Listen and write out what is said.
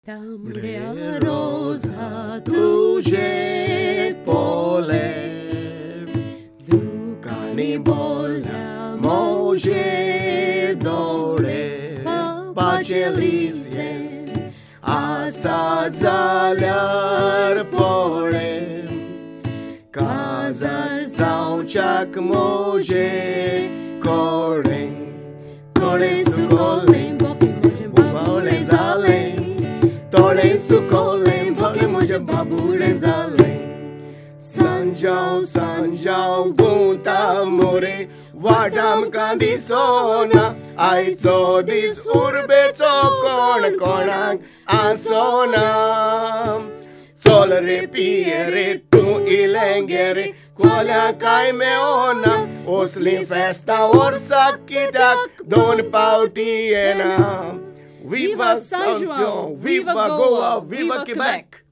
Tamhle rosa tuže pole, dukani bolja može dole, pače lize, a sa zaljar pole, kazar saučak može koren, kole su kolen, bole zale. Tole su kolen, poke muže babule zale. Sanjao, bunta more, vadam kandi sona, ai dis urbe konang asona. Solre piere tu ilengere, qualia kai meona, osli festa orsa kidak don pautiena. Viva São João, viva Goa, viva Quebec!